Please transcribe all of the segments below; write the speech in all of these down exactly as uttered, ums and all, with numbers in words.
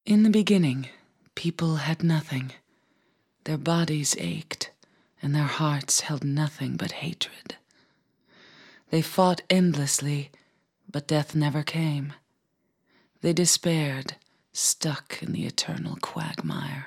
In the beginning, people had nothing. Their bodies ached, and their hearts held nothing but hatred. They fought endlessly, but death never came. They despaired, stuck in the eternal quagmire.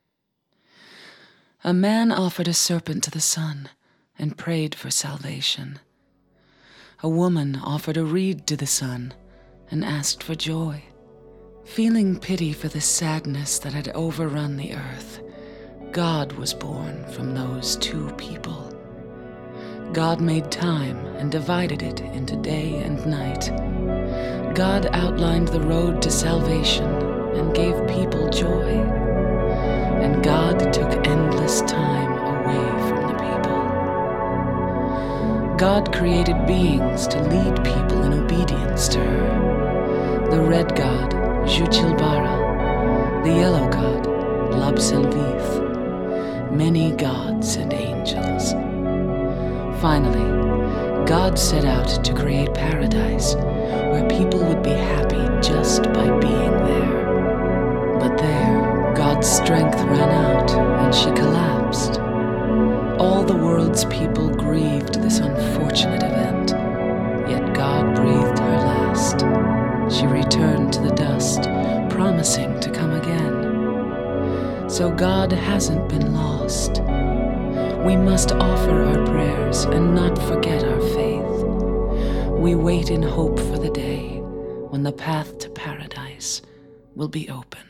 A man offered a serpent to the sun and prayed for salvation. A woman offered a reed to the sun and asked for joy. Feeling pity for the sadness that had overrun the earth, God was born from those two people. God made time and divided it into day and night. God outlined the road to salvation and gave people joy. And God took endless time away from the people. God created beings to lead people in obedience to her. The red god, Juchilbara, the yellow god, Labselvith, many gods and angels. Finally, God set out to create paradise, where people would be happy just by being there. But there, God's strength ran out, and she collapsed. All the world's people grieved this unfortunate event, yet God breathed her last. She returned to the dust, promising to come again. So God hasn't been lost. We must offer our prayers and not forget our faith. We wait in hope for the day when the path to paradise will be open.